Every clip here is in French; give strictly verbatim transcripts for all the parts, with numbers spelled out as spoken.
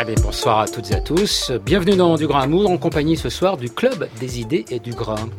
Allez, bonsoir à toutes et à tous. Bienvenue dans Du Grain à Moudre en compagnie ce soir du Club des idées et du grain.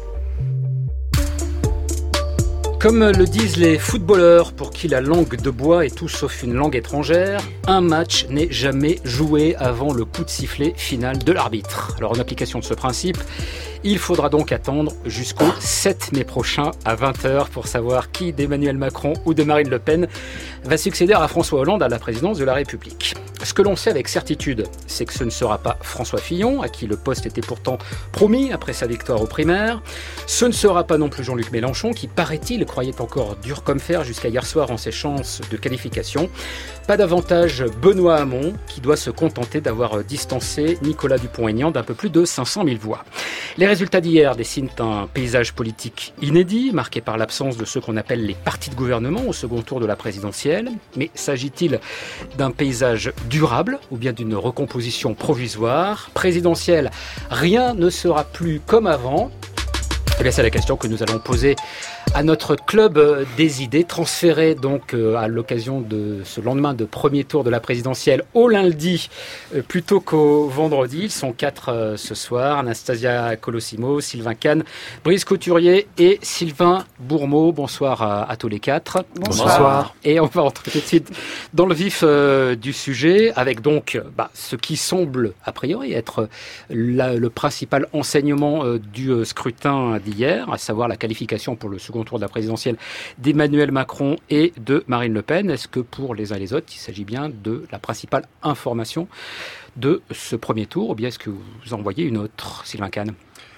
Comme le disent les footballeurs pour qui la langue de bois est tout sauf une langue étrangère, un match n'est jamais joué avant le coup de sifflet final de l'arbitre. Alors en application de ce principe, il faudra donc attendre jusqu'au sept mai prochain à vingt heures pour savoir qui d'Emmanuel Macron ou de Marine Le Pen va succéder à François Hollande à la présidence de la République. Ce que l'on sait avec certitude, c'est que ce ne sera pas François Fillon, à qui le poste était pourtant promis après sa victoire aux primaires. Ce ne sera pas non plus Jean-Luc Mélenchon, qui, paraît-il, croyait encore dur comme fer jusqu'à hier soir en ses chances de qualification. Pas davantage Benoît Hamon, qui doit se contenter d'avoir distancé Nicolas Dupont-Aignan d'un peu plus de cinq cent mille voix. Les résultats d'hier dessinent un paysage politique inédit, marqué par l'absence de ce qu'on appelle les partis de gouvernement au second tour de la présidentielle. Mais s'agit-il d'un paysage durable ou bien d'une recomposition provisoire présidentielle? Rien ne sera plus comme avant. Et bien c'est la question que nous allons poser à notre club des idées, transféré donc à l'occasion de ce lendemain de premier tour de la présidentielle au lundi plutôt qu'au vendredi. Ils sont quatre ce soir: Anastasia Colosimo, Sylvain Kahn, Brice Couturier et Sylvain Bourmeau. Bonsoir à, à tous les quatre. Bonsoir. Bonsoir. Et on va rentrer tout de suite dans le vif euh, du sujet avec donc bah, ce qui semble a priori être la, le principal enseignement euh, du euh, scrutin d'hier, à savoir la qualification pour le second tour de la présidentielle d'Emmanuel Macron et de Marine Le Pen. Est-ce que pour les uns et les autres, il s'agit bien de la principale information de ce premier tour, ou bien est-ce que vous en voyez une autre, Sylvain Kahn?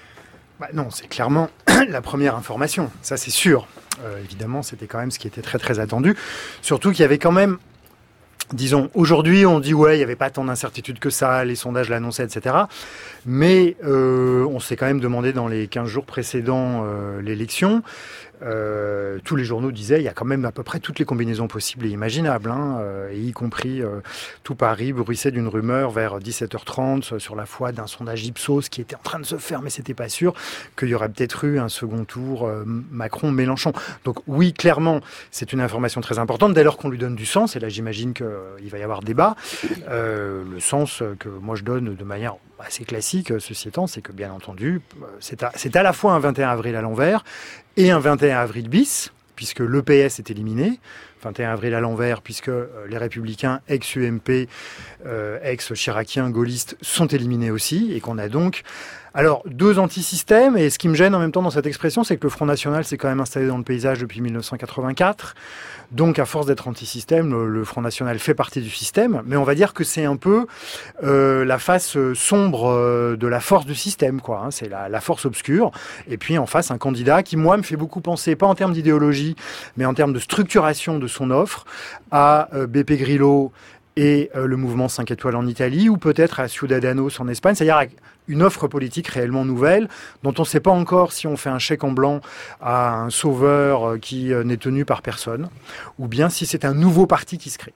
Bah non, c'est clairement la première information, ça c'est sûr. Euh, évidemment, c'était quand même ce qui était très très attendu. Surtout qu'il y avait quand même, disons, aujourd'hui on dit ouais, il n'y avait pas tant d'incertitude que ça, les sondages l'annonçaient, et cetera. Mais euh, on s'est quand même demandé dans les quinze jours précédant euh, l'élection, Euh, tous les journaux disaient il y a quand même à peu près toutes les combinaisons possibles et imaginables, hein, euh, et y compris euh, tout Paris bruissait d'une rumeur vers dix-sept heures trente sur la foi d'un sondage Ipsos qui était en train de se faire, mais c'était pas sûr, qu'il y aurait peut-être eu un second tour euh, Macron-Mélenchon. Donc oui, clairement, c'est une information très importante dès lors qu'on lui donne du sens, et là j'imagine qu'il euh, va y avoir débat. Euh, le sens que moi je donne de manière assez classique, ceci étant, c'est que bien entendu, c'est à, c'est à la fois un vingt et un avril à l'envers et un vingt et un avril bis, puisque l'E P S est éliminé. vingt et un avril à l'envers, puisque les Républicains, ex-U M P, euh, ex-chiraciens, gaullistes, sont éliminés aussi, et qu'on a donc alors deux antisystèmes. Et ce qui me gêne en même temps dans cette expression, c'est que le Front National s'est quand même installé dans le paysage depuis mille neuf cent quatre-vingt-quatre. Donc, à force d'être antisystème, le, le Front National fait partie du système. Mais on va dire que c'est un peu euh, la face sombre euh, de la force du système, quoi. Hein. C'est la, la force obscure. Et puis, en face, un candidat qui, moi, me fait beaucoup penser, pas en termes d'idéologie, mais en termes de structuration de son offre, à euh, Beppe Grillo et euh, le mouvement cinq étoiles en Italie, ou peut-être à Ciudadanos en Espagne, c'est-à-dire une offre politique réellement nouvelle, dont on ne sait pas encore si on fait un chèque en blanc à un sauveur euh, qui euh, n'est tenu par personne, ou bien si c'est un nouveau parti qui se crée.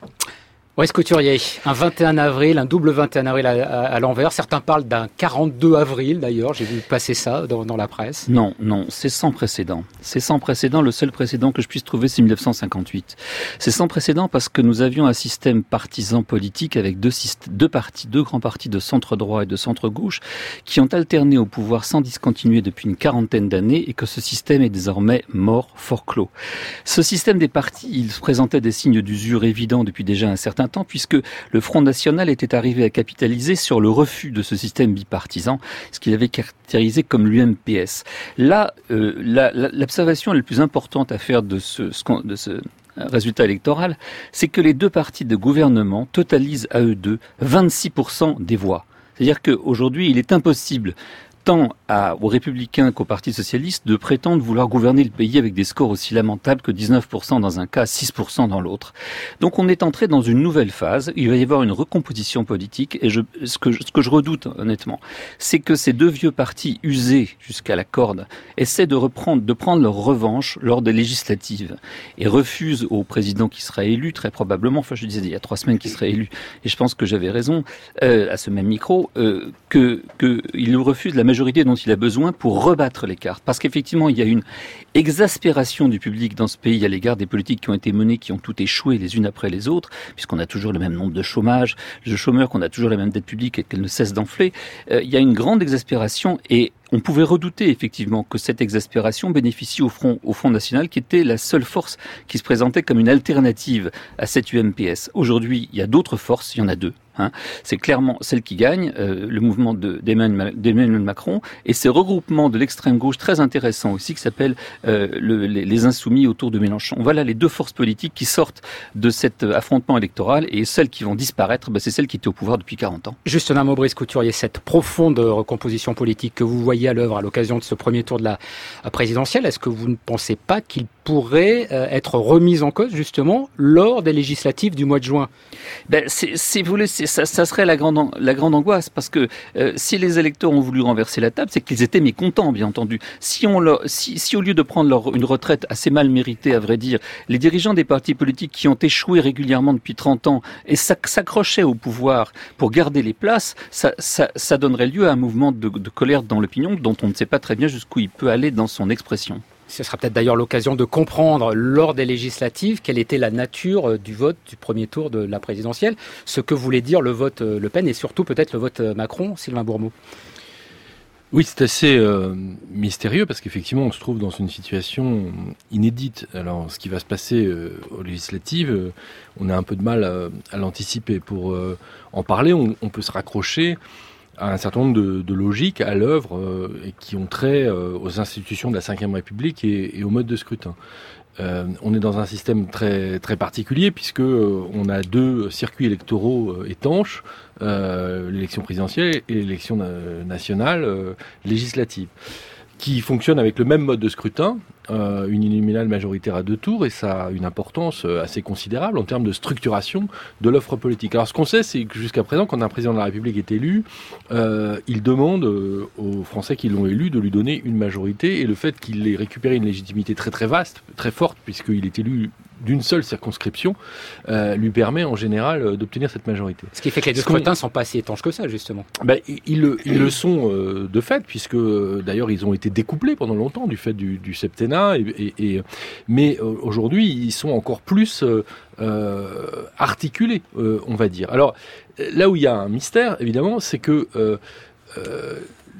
Brice Couturier, un vingt et un avril, un double vingt et un avril à, à, à l'envers. Certains parlent d'un quarante-deux avril d'ailleurs, j'ai vu passer ça dans, dans la presse. Non, non, c'est sans précédent. C'est sans précédent, le seul précédent que je puisse trouver, c'est mille neuf cent cinquante-huit. C'est sans précédent parce que nous avions un système partisan politique avec deux, syst- deux partis, deux grands partis de centre-droit et de centre-gauche qui ont alterné au pouvoir sans discontinuer depuis une quarantaine d'années, et que ce système est désormais mort, fort clos. Ce système des partis, il présentait des signes d'usure évidents depuis déjà un certain temps, puisque le Front National était arrivé à capitaliser sur le refus de ce système bipartisan, ce qu'il avait caractérisé comme l'U M P S. Là, euh, la, la, l'observation la plus importante à faire de ce, de ce résultat électoral, c'est que les deux partis de gouvernement totalisent à eux deux vingt-six pour cent des voix. C'est-à-dire qu'aujourd'hui, il est impossible tant à, aux Républicains qu'au Parti Socialiste de prétendre vouloir gouverner le pays avec des scores aussi lamentables que dix-neuf pour cent dans un cas, six pour cent dans l'autre. Donc on est entré dans une nouvelle phase, il va y avoir une recomposition politique, et je, ce, que, ce que je redoute honnêtement, c'est que ces deux vieux partis usés jusqu'à la corde essaient de reprendre, de prendre leur revanche lors des législatives, et refusent au président qui sera élu, très probablement, enfin je disais il y a trois semaines qu'il serait élu, et je pense que j'avais raison, euh, à ce même micro, euh, que, que il refuse la majorité majorité dont il a besoin pour rebattre les cartes. Parce qu'effectivement, il y a une exaspération du public dans ce pays à l'égard des politiques qui ont été menées, qui ont toutes échoué les unes après les autres, puisqu'on a toujours le même nombre de chômage, de chômeurs, qu'on a toujours la même dette publique et qu'elle ne cesse d'enfler. Euh, il y a une grande exaspération et on pouvait redouter effectivement que cette exaspération bénéficie au Front, au Front National, qui était la seule force qui se présentait comme une alternative à cette U M P S. Aujourd'hui, il y a d'autres forces, il y en a deux. Hein. C'est clairement celle qui gagne, euh, le mouvement de, d'Emmanuel, d'Emmanuel Macron, et ces regroupements de l'extrême gauche très intéressants aussi, qui s'appellent euh, le, les, les Insoumis autour de Mélenchon. Voilà les deux forces politiques qui sortent de cet affrontement électoral, et celles qui vont disparaître, ben, c'est celles qui étaient au pouvoir depuis quarante ans. Juste un mot, Brice Couturier, cette profonde recomposition politique que vous voyez à l'œuvre à l'occasion de ce premier tour de la présidentielle, est-ce que vous ne pensez pas qu'il pourrait euh, être remise en cause justement lors des législatives du mois de juin? Ben, c'est, c'est, vous voulez, c'est, ça, ça serait la grande, la grande angoisse, parce que euh, si les électeurs ont voulu renverser la table, c'est qu'ils étaient mécontents, bien entendu. Si, on leur, si, si au lieu de prendre leur, une retraite assez mal méritée, à vrai dire, les dirigeants des partis politiques qui ont échoué régulièrement depuis trente ans et s'accrochaient au pouvoir pour garder les places, ça, ça, ça donnerait lieu à un mouvement de, de colère dans l'opinion dont on ne sait pas très bien jusqu'où il peut aller dans son expression. Ce sera peut-être d'ailleurs l'occasion de comprendre lors des législatives quelle était la nature du vote du premier tour de la présidentielle, ce que voulait dire le vote Le Pen et surtout peut-être le vote Macron, Sylvain Bourmeau. Oui, c'est assez euh, mystérieux parce qu'effectivement on se trouve dans une situation inédite. Alors ce qui va se passer euh, aux législatives, euh, on a un peu de mal à, à l'anticiper. Pour euh, en parler, on, on peut se raccrocher à un certain nombre de, de logiques à l'œuvre euh, et qui ont trait euh, aux institutions de la cinquième République et, et au mode de scrutin. Euh, on est dans un système très très particulier puisque euh, on a deux circuits électoraux euh, étanches, euh, l'élection présidentielle et l'élection na- nationale euh, législative, qui fonctionnent avec le même mode de scrutin, euh, uninominal majoritaire à deux tours, et ça a une importance assez considérable en termes de structuration de l'offre politique. Alors ce qu'on sait, c'est que jusqu'à présent, quand un président de la République est élu, euh, il demande euh, aux Français qui l'ont élu de lui donner une majorité, et le fait qu'il ait récupéré une légitimité très très vaste, très forte, puisqu'il est élu d'une seule circonscription, euh, lui permet en général euh, d'obtenir cette majorité. Ce qui fait que les deux scrutins ne sont pas si étanches que ça, justement. Ben, ils, le, ils le sont euh, de fait, puisque euh, d'ailleurs ils ont été découplés pendant longtemps du fait du, du septennat, et, et, et, mais euh, aujourd'hui ils sont encore plus euh, euh, articulés, euh, on va dire. Alors là où il y a un mystère, évidemment, c'est que euh, euh,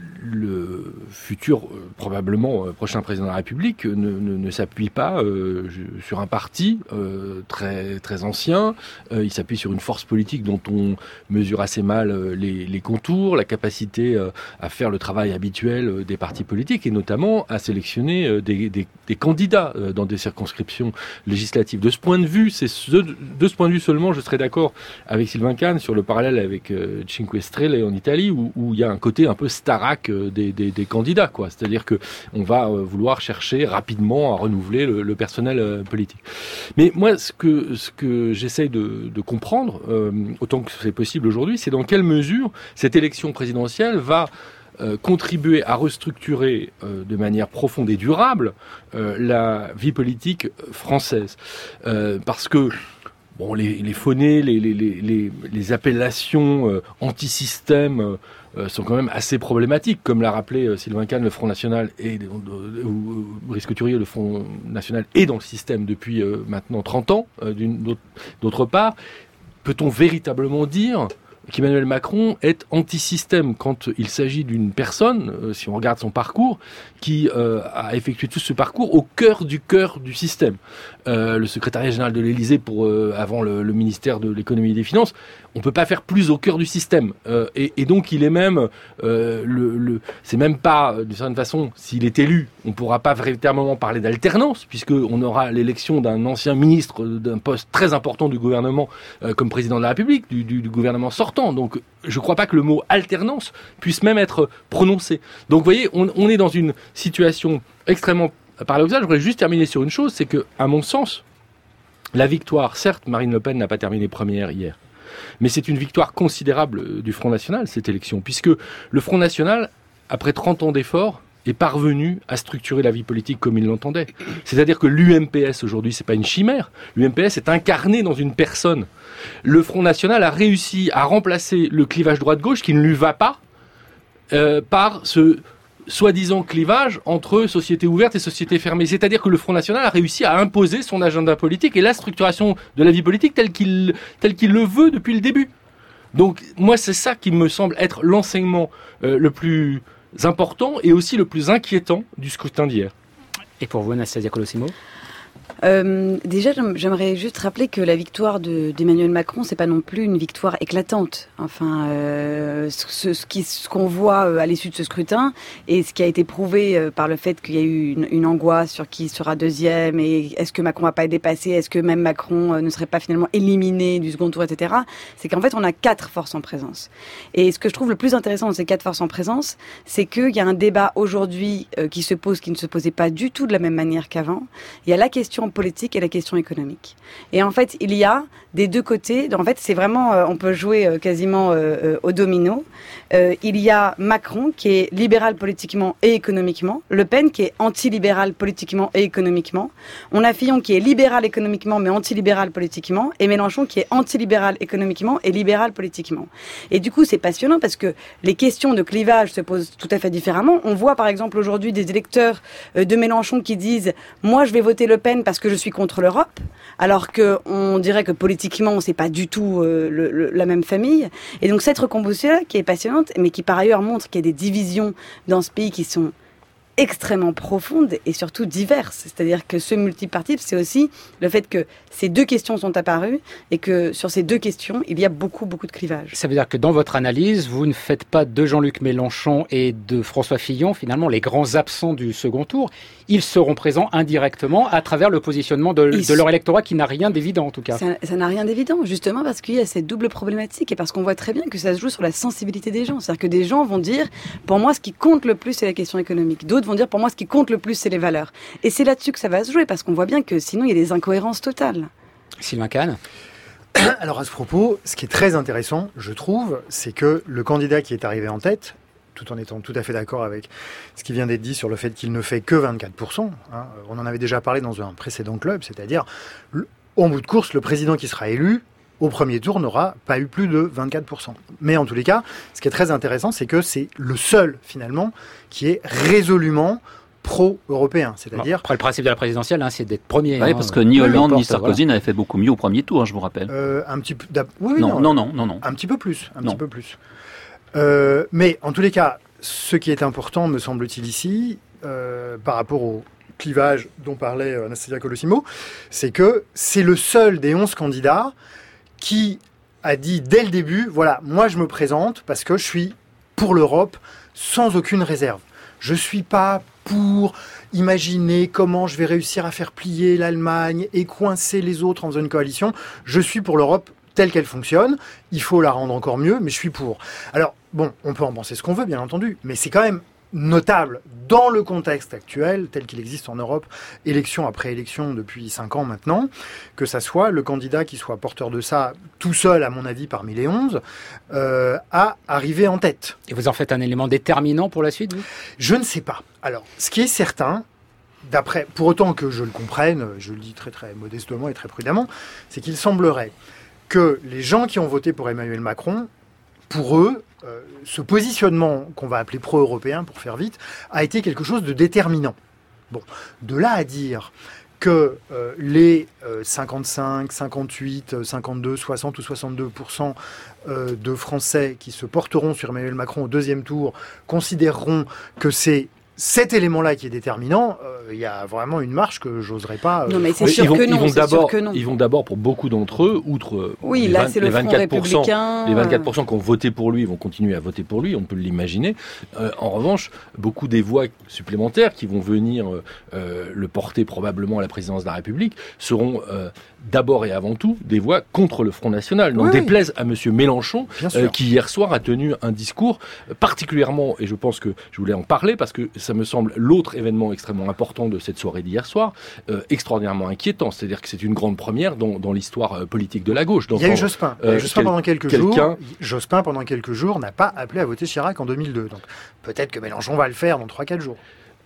le futur, euh, probablement euh, prochain président de la République, ne, ne, ne s'appuie pas euh, sur un parti euh, très très ancien. Euh, il s'appuie sur une force politique dont on mesure assez mal euh, les, les contours, la capacité euh, à faire le travail habituel euh, des partis politiques et notamment à sélectionner euh, des, des, des candidats euh, dans des circonscriptions législatives. De ce point de vue, c'est ce, de ce point de vue seulement, je serais d'accord avec Sylvain Kahn sur le parallèle avec euh, Cinque Stelle en Italie, où, où il y a un côté un peu Starac Des, des, des candidats, quoi. C'est-à-dire que on va euh, vouloir chercher rapidement à renouveler le, le personnel euh, politique. Mais moi, ce que ce que j'essaye de, de comprendre, euh, autant que c'est possible aujourd'hui, c'est dans quelle mesure cette élection présidentielle va euh, contribuer à restructurer euh, de manière profonde et durable euh, la vie politique française, euh, parce que bon, les, les phonés, les, les, les, les appellations euh, anti-système euh, euh, sont quand même assez problématiques, comme l'a rappelé euh, Sylvain Kahn, le Front National et euh, ou Brice Couturier, le Front National est dans le système depuis euh, maintenant trente ans. Euh, d'une, d'autre, d'autre part, peut-on véritablement dire qu'Emmanuel Macron est anti-système quand il s'agit d'une personne, euh, si on regarde son parcours, qui euh, a effectué tout ce parcours au cœur du cœur du système. Euh, le secrétariat général de l'Élysée pour euh, avant le, le ministère de l'économie et des finances, on peut pas faire plus au cœur du système. Euh, et, et donc il est même, euh, le, le, c'est même pas d'une certaine façon, s'il est élu, on pourra pas véritablement parler d'alternance puisque on aura l'élection d'un ancien ministre d'un poste très important du gouvernement euh, comme président de la République, du, du, du gouvernement sortant. Donc je crois pas que le mot alternance puisse même être prononcé. Donc vous voyez, on, on est dans une situation extrêmement paradoxale. Je voudrais juste terminer sur une chose, c'est que, à mon sens, la victoire, certes, Marine Le Pen n'a pas terminé première hier, mais c'est une victoire considérable du Front National, cette élection, puisque le Front National, après trente ans d'efforts, est parvenu à structurer la vie politique comme il l'entendait. C'est-à-dire que l'U M P S, aujourd'hui, c'est pas une chimère. L'U M P S est incarné dans une personne. Le Front National a réussi à remplacer le clivage droite-gauche qui ne lui va pas euh, par ce soi-disant clivage entre société ouverte et société fermée. C'est-à-dire que le Front National a réussi à imposer son agenda politique et la structuration de la vie politique telle qu'il, telle qu'il le veut depuis le début. Donc moi, c'est ça qui me semble être l'enseignement euh, le plus important et aussi le plus inquiétant du scrutin d'hier. Et pour vous, Anastasia Colosimo ? Euh, déjà, j'aimerais juste rappeler que la victoire de, d'Emmanuel Macron, c'est pas non plus une victoire éclatante. Enfin, euh, ce, ce, qui, ce qu'on voit à l'issue de ce scrutin et ce qui a été prouvé euh, par le fait qu'il y a eu une, une angoisse sur qui sera deuxième et est-ce que Macron va pas être dépassé, est-ce que même Macron euh, ne serait pas finalement éliminé du second tour, et cetera. C'est qu'en fait, on a quatre forces en présence. Et ce que je trouve le plus intéressant dans ces quatre forces en présence, c'est qu'il y a un débat aujourd'hui euh, qui se pose, qui ne se posait pas du tout de la même manière qu'avant. Il y a la question politique et la question économique. Et en fait, il y a des deux côtés. En fait, c'est vraiment, euh, on peut jouer euh, quasiment euh, euh, au domino. Euh, il y a Macron qui est libéral politiquement et économiquement, Le Pen qui est anti-libéral politiquement et économiquement. On a Fillon qui est libéral économiquement mais anti-libéral politiquement, et Mélenchon qui est anti-libéral économiquement et libéral politiquement. Et du coup, c'est passionnant parce que les questions de clivage se posent tout à fait différemment. On voit par exemple aujourd'hui des électeurs euh, de Mélenchon qui disent « Moi, je vais voter Le Pen parce que je suis contre l'Europe », alors qu'on dirait que politiquement, c'est pas du tout euh, le, le, la même famille. Et donc cette recomposition-là, qui est passionnante, mais qui par ailleurs montre qu'il y a des divisions dans ce pays qui sont extrêmement profondes et surtout diverses. C'est-à-dire que ce multipartisme, c'est aussi le fait que ces deux questions sont apparues et que sur ces deux questions, il y a beaucoup, beaucoup de clivages. Ça veut dire que dans votre analyse, vous ne faites pas de Jean-Luc Mélenchon et de François Fillon, finalement, les grands absents du second tour. Ils seront présents indirectement à travers le positionnement de, de leur électorat qui n'a rien d'évident, en tout cas. Ça, ça n'a rien d'évident, justement parce qu'il y a cette double problématique et parce qu'on voit très bien que ça se joue sur la sensibilité des gens. C'est-à-dire que des gens vont dire, pour moi, ce qui compte le plus, c'est la question économique. D'autres vont dire, pour moi, ce qui compte le plus, c'est les valeurs. Et c'est là-dessus que ça va se jouer, parce qu'on voit bien que sinon, il y a des incohérences totales. Sylvain Kahn. Alors à ce propos, ce qui est très intéressant, je trouve, c'est que le candidat qui est arrivé en tête, tout en étant tout à fait d'accord avec ce qui vient d'être dit sur le fait qu'il ne fait que vingt-quatre pour cent, hein, on en avait déjà parlé dans un précédent club, c'est-à-dire, en bout de course, le président qui sera élu, au premier tour, n'aura pas eu plus de vingt-quatre pour cent. Mais en tous les cas, ce qui est très intéressant, c'est que c'est le seul, finalement, qui est résolument pro-européen, c'est-à-dire... Bon, après, le principe de la présidentielle, hein, c'est d'être premier. Oui, hein, parce que ni Hollande importe, ni Sarkozy voilà. n'avaient fait beaucoup mieux au premier tour, hein, je vous rappelle. Euh, un petit peu... Oui, oui, non, non, non, non, non. Un petit peu plus, un non. petit peu plus. Euh, mais en tous les cas, ce qui est important, me semble-t-il ici, euh, par rapport au clivage dont parlait Anastasia Colosimo, c'est que c'est le seul des onze candidats qui a dit dès le début, voilà, moi je me présente parce que je suis pour l'Europe sans aucune réserve. Je ne suis pas pour imaginer comment je vais réussir à faire plier l'Allemagne et coincer les autres en zone coalition. Je suis pour l'Europe telle qu'elle fonctionne. Il faut la rendre encore mieux, mais je suis pour. Alors, bon, on peut en penser ce qu'on veut, bien entendu, mais c'est quand même notable dans le contexte actuel, tel qu'il existe en Europe, élection après élection depuis cinq ans maintenant, que ça soit le candidat qui soit porteur de ça tout seul, à mon avis, parmi les onze, euh, à arriver en tête. Et vous en faites un élément déterminant pour la suite, vous ? Je ne sais pas. Alors, ce qui est certain, d'après, pour autant que je le comprenne, je le dis très très modestement et très prudemment, c'est qu'il semblerait que les gens qui ont voté pour Emmanuel Macron, pour eux, euh, ce positionnement qu'on va appeler pro-européen, pour faire vite, a été quelque chose de déterminant. Bon, de là à dire que euh, les euh, cinquante-cinq, cinquante-huit, cinquante-deux, soixante ou soixante-deux pour cent euh, de Français qui se porteront sur Emmanuel Macron au deuxième tour considéreront que c'est cet élément-là qui est déterminant, il euh, y a vraiment une marche que j'oserais pas... Euh, non, mais c'est sûr, vont, que non, ils vont c'est d'abord, sûr que non. Ils vont d'abord, pour beaucoup d'entre eux, outre oui, les, là, vingt, c'est le les vingt-quatre pour cent, républicain, les vingt-quatre pour cent qui ont voté pour lui vont continuer à voter pour lui, on peut l'imaginer. Euh, en revanche, beaucoup des voix supplémentaires qui vont venir euh, le porter probablement à la présidence de la République seront euh, d'abord et avant tout des voix contre le Front National. Donc oui, déplaise à M. Mélenchon, euh, qui hier soir a tenu un discours particulièrement, et je pense que je voulais en parler parce que ça me semble l'autre événement extrêmement important de cette soirée d'hier soir, euh, extraordinairement inquiétant. C'est-à-dire que c'est une grande première dans, dans l'histoire euh, politique de la gauche. Il y a eu Jospin. Euh, Jospin quel, pendant quelques jours. Jospin pendant quelques jours n'a pas appelé à voter Chirac en deux mille deux. Donc peut-être que Mélenchon va le faire dans trois quatre jours.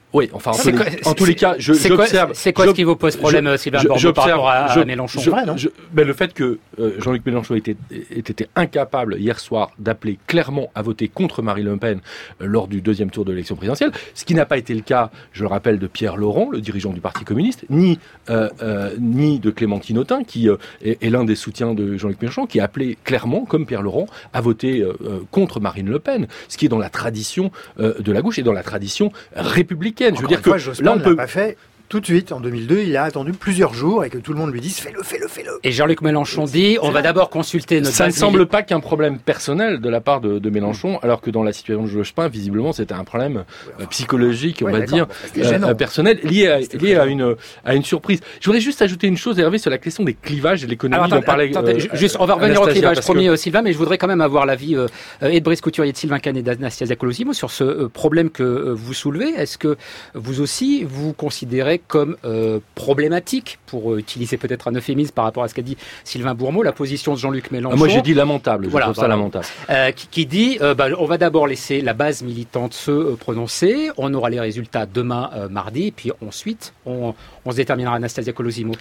Oui, enfin, en, C'est tous, quoi, les, en tous les cas, je, c'est j'observe. Quoi, c'est quoi ce qui vous pose problème, je, Sylvain Bourmeau, par rapport à, je, à Mélenchon? je, vrai, non je, ben Le fait que euh, Jean-Luc Mélenchon ait été, ait été incapable hier soir d'appeler clairement à voter contre Marine Le Pen euh, lors du deuxième tour de l'élection présidentielle, ce qui n'a pas été le cas, je le rappelle, de Pierre Laurent, le dirigeant du Parti communiste, ni, euh, euh, ni de Clémentine Autain, qui euh, est, est l'un des soutiens de Jean-Luc Mélenchon, qui a appelé clairement, comme Pierre Laurent, à voter euh, contre Marine Le Pen, ce qui est dans la tradition euh, de la gauche et dans la tradition républicaine. Encore je veux dire fois, que Jospin là, on ne peut... l'a pas fait tout de suite. En deux mille deux, il a attendu plusieurs jours et que tout le monde lui dise fais-le, fais-le, fais-le. Et Jean-Luc Mélenchon dit on va d'abord consulter notre Ça ne base semble mili- pas qu'un problème personnel de la part de, de Mélenchon, alors que dans la situation de Jospin, visiblement, c'était un problème euh, psychologique, on Ouais, va d'accord, dire, bah, c'était gênant. euh, personnel, lié, à, C'était lié très à, une, à une surprise. Je voudrais juste ajouter une chose, Hervé, sur la question des clivages et de l'économie Alors, dont attendez, parlait attendez, euh, juste, on va revenir au Anastasia, clivage, parce que- promis, euh, Sylvain, mais je voudrais quand même avoir l'avis euh, et de Brice Couturier, de Sylvain Canet et d'Anastasia Colosimo sur ce euh, problème que euh, vous soulevez. Est-ce que vous aussi, vous considérez comme euh, problématique, pour euh, utiliser peut-être un euphémisme par rapport à ce qu'a dit Sylvain Bourmeau, la position de Jean-Luc Mélenchon? Ah, moi, j'ai dit lamentable, je Voilà, trouve ça voilà. lamentable. Euh, qui, qui dit euh, bah, on va d'abord laisser la base militante se euh, prononcer, on aura les résultats demain euh, mardi, et puis ensuite on, on se déterminera. Anastasia Colosimo.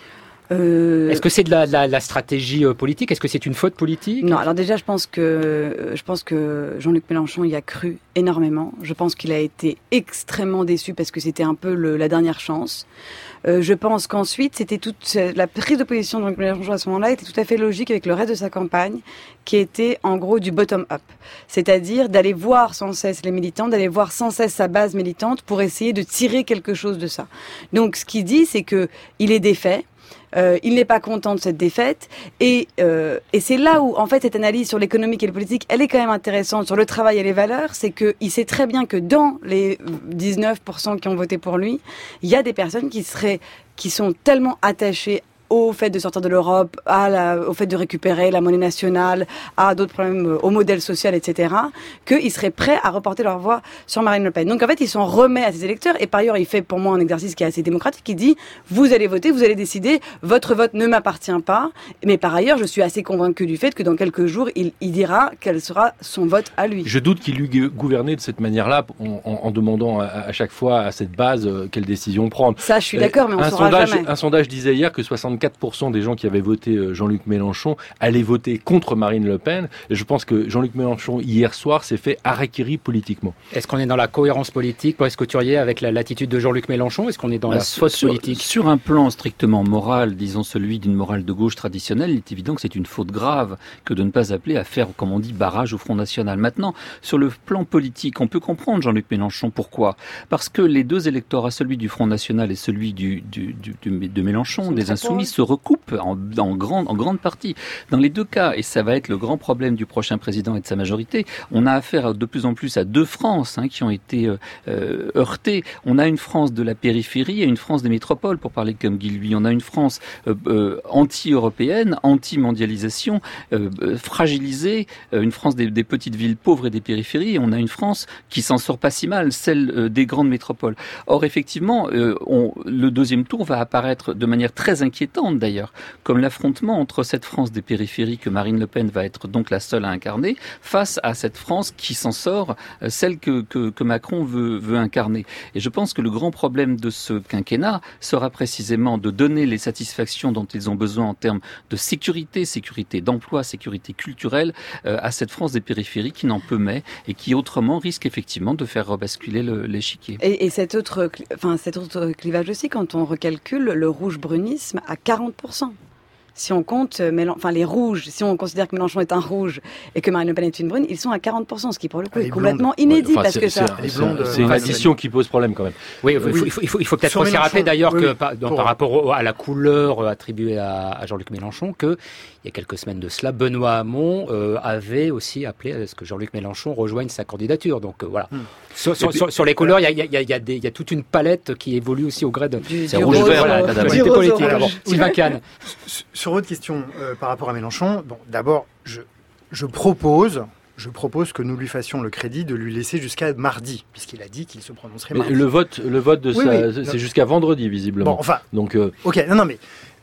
Euh, Est-ce que c'est de la, la, la stratégie euh, politique? Est-ce que c'est une faute politique? Non, alors déjà, je pense que euh, je pense que Jean-Luc Mélenchon y a cru énormément. Je pense qu'il a été extrêmement déçu parce que c'était un peu le, la dernière chance. Euh, je pense qu'ensuite, c'était toute la prise de position de Jean-Luc Mélenchon à ce moment-là était tout à fait logique avec le reste de sa campagne, qui était en gros du bottom-up, c'est-à-dire d'aller voir sans cesse les militants, d'aller voir sans cesse sa base militante pour essayer de tirer quelque chose de ça. Donc, ce qu'il dit, c'est que il est défait. Euh, il n'est pas content de cette défaite et, euh, et c'est là où en fait cette analyse sur l'économique et le politique elle est quand même intéressante sur le travail et les valeurs. C'est qu'il sait très bien que dans les dix-neuf pour cent qui ont voté pour lui, il y a des personnes qui seraient qui sont tellement attachées au fait de sortir de l'Europe, à la, au fait de récupérer la monnaie nationale, à d'autres problèmes, au modèle social, et cetera, qu'ils seraient prêts à reporter leur voix sur Marine Le Pen. Donc en fait, ils s'en remet à ses électeurs, et par ailleurs, il fait pour moi un exercice qui est assez démocratique, qui dit, vous allez voter, vous allez décider, votre vote ne m'appartient pas, mais par ailleurs, je suis assez convaincu du fait que dans quelques jours, il, il dira quel sera son vote à lui. Je doute qu'il eût gouverné de cette manière-là, en, en, en demandant à, à chaque fois à cette base euh, quelle décision prendre. Ça, je suis d'accord, mais on ne saura sondage, jamais. Un sondage disait hier que soixante-quatre pour cent des gens qui avaient voté Jean-Luc Mélenchon allaient voter contre Marine Le Pen. Et je pense que Jean-Luc Mélenchon, hier soir, s'est fait harakiri politiquement. Est-ce qu'on est dans la cohérence politique, Brice Couturier, avec la l'attitude de Jean-Luc Mélenchon? Est-ce qu'on est dans Bah, la faute sur, politique? Sur un plan strictement moral, disons celui d'une morale de gauche traditionnelle, il est évident que c'est une faute grave que de ne pas appeler à faire, comme on dit, barrage au Front National. Maintenant, sur le plan politique, on peut comprendre Jean-Luc Mélenchon. Pourquoi? Parce que les deux électorats, celui du Front National et celui du, du, du, du de Mélenchon, des Insoumis, se recoupent en, en, grande, en grande partie. Dans les deux cas, et ça va être le grand problème du prochain président et de sa majorité, on a affaire de plus en plus à deux France hein, qui ont été euh, euh, heurtées. On a une France de la périphérie et une France des métropoles, pour parler comme Guy Lui. On a une France euh, euh, anti-européenne, anti-mondialisation, euh, euh, fragilisée, euh, une France des, des petites villes pauvres et des périphéries, et on a une France qui s'en sort pas si mal, celle euh, des grandes métropoles. Or, effectivement, euh, on, le deuxième tour va apparaître de manière très inquiétante d'ailleurs, comme l'affrontement entre cette France des périphéries que Marine Le Pen va être donc la seule à incarner, face à cette France qui s'en sort, euh, celle que, que, que Macron veut, veut incarner. Et je pense que le grand problème de ce quinquennat sera précisément de donner les satisfactions dont ils ont besoin en termes de sécurité, sécurité d'emploi, sécurité culturelle, euh, à cette France des périphéries qui n'en peut mais et qui autrement risque effectivement de faire rebasculer le, l'échiquier. Et, et cet autre, enfin cet autre clivage aussi, quand on recalcule le rouge-brunisme à quarante pour cent. Si on compte, enfin les rouges, si on considère que Mélenchon est un rouge et que Marine Le Pen est une brune, ils sont à quarante pour cent, ce qui pour le coup Elle est est complètement blonde. inédit Ouais, enfin, parce c'est, que ça. c'est, c'est, blonde, c'est une addition qui pose problème quand même. Oui, il faut, il faut, il faut, il faut peut-être Sur aussi Mélenchon, rappeler d'ailleurs oui, que oui, par, dans, pour... par rapport au, à la couleur attribuée à, à Jean-Luc Mélenchon, que il y a quelques semaines de cela, Benoît Hamon euh, avait aussi appelé à ce que Jean-Luc Mélenchon rejoigne sa candidature. Donc euh, voilà. Hmm. Sur, sur, sur, sur les couleurs, il y a, y, a, y, a des, y a toute une palette qui évolue aussi au gré de du, c'est du rouge-vert, rose, la rose, politique du rose, politique. rose. Alors, Sylvain Kahn. Sur votre question euh, par rapport à Mélenchon, bon, d'abord, je, je propose... Je propose que nous lui fassions le crédit de lui laisser jusqu'à mardi, puisqu'il a dit qu'il se prononcerait mardi. Mais le vote, le vote de oui, ça, oui, c'est non. jusqu'à vendredi visiblement. Bon, enfin, donc, euh... ok, non, non, mais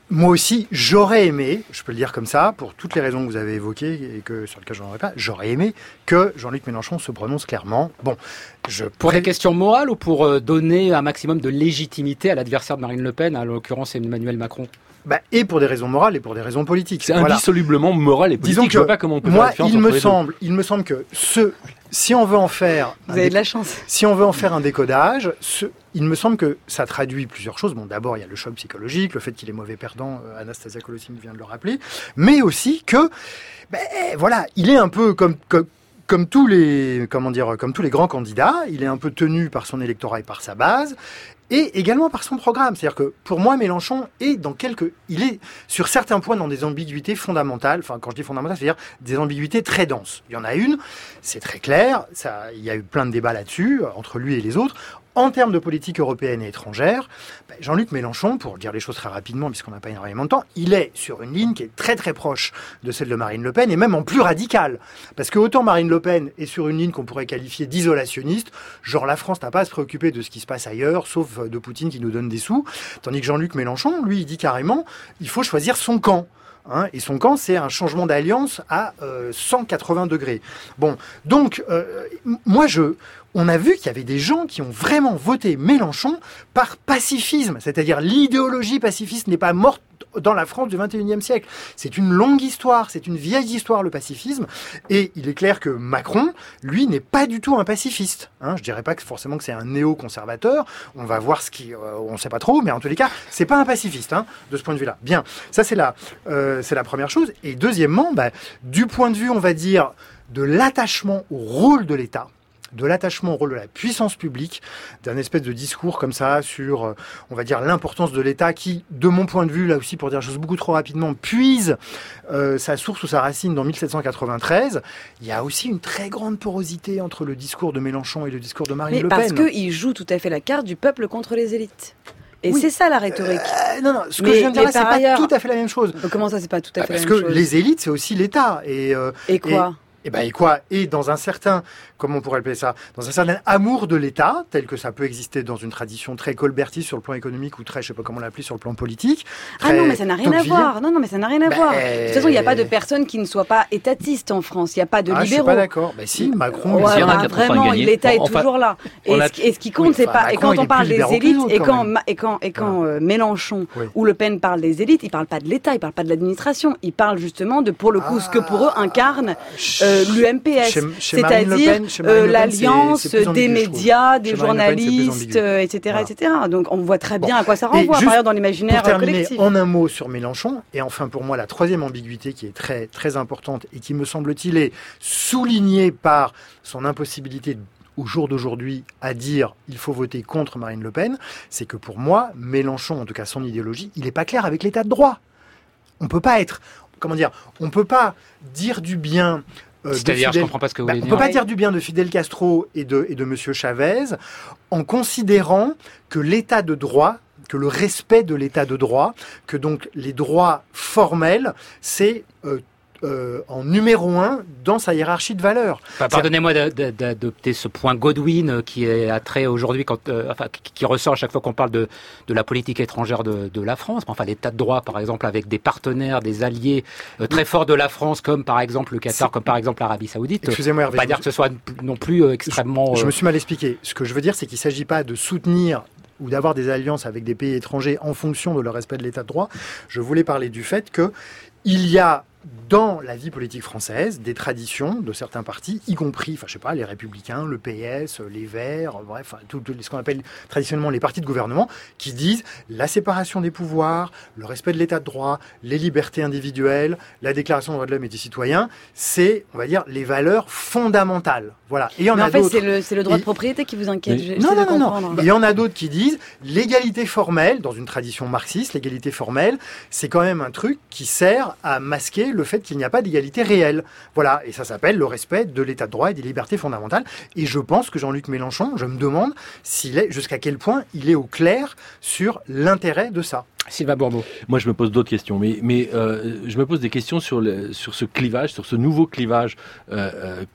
moi aussi, j'aurais aimé, je peux le dire comme ça, pour toutes les raisons que vous avez évoquées et que sur lesquelles je n'en aurais pas, j'aurais aimé que Jean-Luc Mélenchon se prononce clairement. Bon, je pour pré... des questions morales ou pour donner un maximum de légitimité à l'adversaire de Marine Le Pen, à l'occurrence Emmanuel Macron? Bah, et pour des raisons morales et pour des raisons politiques. C'est voilà. indissolublement moral et politique. Disons que je vois pas comment on peut moi, faire la il me entre semble, il me semble que ce, si on veut en faire, vous avez de la chance. Si on veut en faire un décodage, ce, il me semble que ça traduit plusieurs choses. Bon, d'abord, il y a le choc psychologique, le fait qu'il est mauvais perdant, euh, Anastasia Kolossine vient de le rappeler, mais aussi que, ben voilà, il est un peu comme, comme Comme tous les, comment dire, comme tous les grands candidats, il est un peu tenu par son électorat et par sa base, et également par son programme. C'est-à-dire que, pour moi, Mélenchon est dans quelques, il est sur certains points dans des ambiguïtés fondamentales. Enfin, quand je dis fondamentales, c'est-à-dire des ambiguïtés très denses. Il y en a une, c'est très clair. Ça, il y a eu plein de débats là-dessus entre lui et les autres. En termes de politique européenne et étrangère, ben Jean-Luc Mélenchon, pour dire les choses très rapidement, puisqu'on n'a pas énormément de temps, il est sur une ligne qui est très très proche de celle de Marine Le Pen, et même en plus radicale. Parce que autant Marine Le Pen est sur une ligne qu'on pourrait qualifier d'isolationniste, genre la France n'a pas à se préoccuper de ce qui se passe ailleurs, sauf de Poutine qui nous donne des sous, tandis que Jean-Luc Mélenchon, lui, il dit carrément, il faut choisir son camp. Hein, et son camp, c'est un changement d'alliance à euh, cent quatre-vingts degrés. Bon, donc, euh, moi, je... On a vu qu'il y avait des gens qui ont vraiment voté Mélenchon par pacifisme. C'est-à-dire l'idéologie pacifiste n'est pas morte dans la France du vingt et unième siècle. C'est une longue histoire, c'est une vieille histoire, le pacifisme. Et il est clair que Macron, lui, n'est pas du tout un pacifiste. Hein, je dirais pas que forcément que c'est un néo-conservateur. On va voir ce qui... Euh, on ne sait pas trop, mais en tous les cas, c'est pas un pacifiste, hein, de ce point de vue-là. Bien, ça c'est la, euh, c'est la première chose. Et deuxièmement, bah, du point de vue, on va dire, de l'attachement au rôle de l'État, de l'attachement au rôle de la puissance publique, d'un espèce de discours comme ça sur, euh, on va dire, l'importance de l'État qui, de mon point de vue, là aussi pour dire les choses beaucoup trop rapidement, puise euh, sa source ou sa racine dans mille sept cent quatre-vingt-treize. Il y a aussi une très grande porosité entre le discours de Mélenchon et le discours de Marine Mais Le Pen. parce qu'il joue tout à fait la carte du peuple contre les élites. Et oui. C'est ça la rhétorique. Euh, non, non, ce que mais, je viens de dire là, c'est pas ailleurs... tout à fait la même chose. Comment ça, c'est pas tout à fait bah, la même chose ? chose ? Parce que les élites, c'est aussi l'État. Et, euh, et quoi et... Et ben et quoi Et dans un certain, comment on pourrait appeler ça, dans un certain amour de l'État, tel que ça peut exister dans une tradition très colbertiste sur le plan économique ou très, je sais pas comment l'appeler, sur le plan politique. Ah non, mais ça n'a rien à voir. Non, non, mais ça n'a rien à ben... voir. De toute façon, il n'y a pas de personne qui ne soit pas étatiste en France. Il n'y a pas de ah, libéraux. Je suis pas d'accord. Ben si, Macron. Ouais, il y en a bah, vraiment, l'État est enfin, toujours là. Et, a... ce, et ce qui compte, oui, c'est pas. Macron, et quand on parle des élites, autres, et quand, quand et quand, et quand voilà. euh, Mélenchon oui. ou Le Pen parlent des élites, ils parlent pas de l'État, ils parlent pas de l'administration. Ils parlent justement de, pour le coup, ah, ce que pour eux incarne euh, l'U M P S. C'est-à-dire euh, l'alliance c'est, c'est des médias, des journalistes, euh, et cetera, voilà. et cetera. Donc on voit très bien bon. à quoi ça renvoie, par ailleurs, dans l'imaginaire pour terminer, collectif. En un mot sur Mélenchon, et enfin pour moi la troisième ambiguïté qui est très très importante et qui me semble-t-il est soulignée par son impossibilité au jour d'aujourd'hui à dire il faut voter contre Marine Le Pen, c'est que pour moi, Mélenchon, en tout cas son idéologie, il n'est pas clair avec l'état de droit. On peut pas être, comment dire, on peut pas dire du bien. Euh, C'est-à-dire, Fidel... je comprends pas ce que vous bah, voulez on dire. On peut pas dire du bien de Fidel Castro et de, et de Monsieur Chavez en considérant que l'état de droit, que le respect de l'état de droit, que donc les droits formels, c'est euh, euh, en numéro un dans sa hiérarchie de valeurs. Bah, pardonnez-moi d'adopter ce point Godwin qui est attrait aujourd'hui, quand, euh, enfin, qui ressort à chaque fois qu'on parle de, de la politique étrangère de, de la France. Enfin, l'état de droit, par exemple, avec des partenaires, des alliés euh, très forts de la France, comme par exemple le Qatar, comme par exemple l'Arabie Saoudite. Excusez-moi, Hervé. Pas dire que ce soit non plus euh, extrêmement. Je, je me suis mal expliqué. Ce que je veux dire, c'est qu'il ne s'agit pas de soutenir ou d'avoir des alliances avec des pays étrangers en fonction de leur respect de l'état de droit. Je voulais parler du fait que il y a dans la vie politique française des traditions de certains partis, y compris, enfin je sais pas, les Républicains, le P S, les Verts, bref, tout, tout ce qu'on appelle traditionnellement les partis de gouvernement, qui disent la séparation des pouvoirs, le respect de l'état de droit, les libertés individuelles, la Déclaration des droits de l'homme et du citoyen, c'est, on va dire, les valeurs fondamentales. Voilà. Et il y en Mais a en fait, d'autres. c'est le, c'est le droit et... de propriété qui vous inquiète. Mais... Non, non, non, non. Il y en a d'autres qui disent l'égalité formelle, dans une tradition marxiste, l'égalité formelle, c'est quand même un truc qui sert à masquer le fait qu'il n'y a pas d'égalité réelle. Voilà, et ça s'appelle le respect de l'état de droit et des libertés fondamentales. Et je pense que Jean-Luc Mélenchon, je me demande s'il est, jusqu'à quel point il est au clair sur l'intérêt de ça. Sylvain Bourbeau. Moi, je me pose d'autres questions, mais, mais euh, je me pose des questions sur, le, sur ce clivage, sur ce nouveau clivage euh,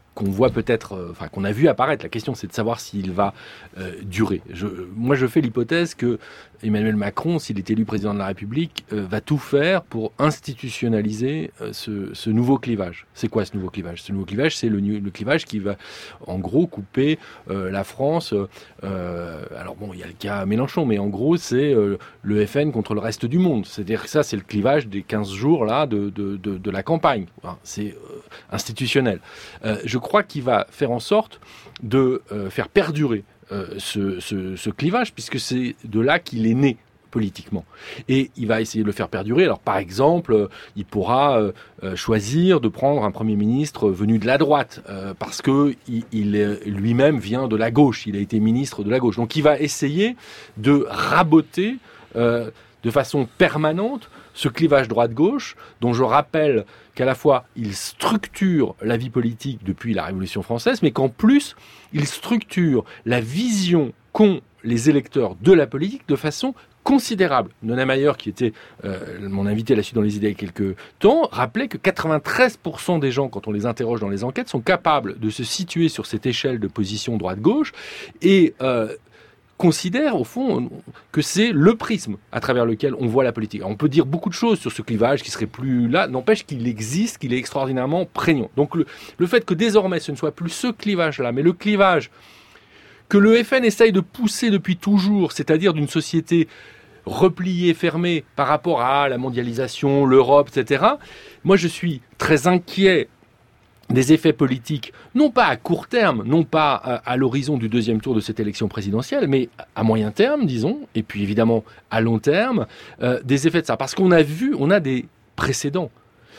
qu'on voit peut-être, euh, enfin qu'on a vu apparaître. La question, c'est de savoir s'il va euh, durer. Je, moi, je fais l'hypothèse que Emmanuel Macron, s'il est élu président de la République, euh, va tout faire pour institutionnaliser euh, ce, ce nouveau clivage. C'est quoi ce nouveau clivage ? Ce nouveau clivage, c'est le, le clivage qui va, en gros, couper euh, la France. Euh, alors bon, il y a le cas Mélenchon, mais en gros, c'est euh, le F N contre le reste du monde. C'est-à-dire que ça, c'est le clivage des quinze jours là de, de, de, de la campagne. Enfin, c'est euh, institutionnel. Euh, je crois qu'il va faire en sorte de euh, faire perdurer euh, ce, ce, ce clivage, puisque c'est de là qu'il est né politiquement. Et il va essayer de le faire perdurer. Alors, par exemple, euh, il pourra euh, euh, choisir de prendre un Premier ministre venu de la droite, euh, parce que il, il lui-même vient de la gauche. Il a été ministre de la gauche. Donc, il va essayer de raboter euh, de façon permanente ce clivage droite-gauche, dont je rappelle qu'à la fois il structure la vie politique depuis la Révolution française, mais qu'en plus il structure la vision qu'ont les électeurs de la politique de façon considérable. Nona Mayer, qui était euh, mon invité à la suite dans les idées il y a quelques temps, rappelait que quatre-vingt-treize pour cent des gens, quand on les interroge dans les enquêtes, sont capables de se situer sur cette échelle de position droite-gauche et euh, considère au fond que c'est le prisme à travers lequel on voit la politique. Alors, on peut dire beaucoup de choses sur ce clivage qui serait plus là, n'empêche qu'il existe, qu'il est extraordinairement prégnant. Donc le, le fait que désormais ce ne soit plus ce clivage-là, mais le clivage que le F N essaye de pousser depuis toujours, c'est-à-dire d'une société repliée, fermée par rapport à la mondialisation, l'Europe, et cetera. Moi, je suis très inquiet des effets politiques, non pas à court terme, non pas à, à l'horizon du deuxième tour de cette élection présidentielle, mais à moyen terme, disons, et puis évidemment à long terme, euh, des effets de ça. Parce qu'on a vu, on a des précédents.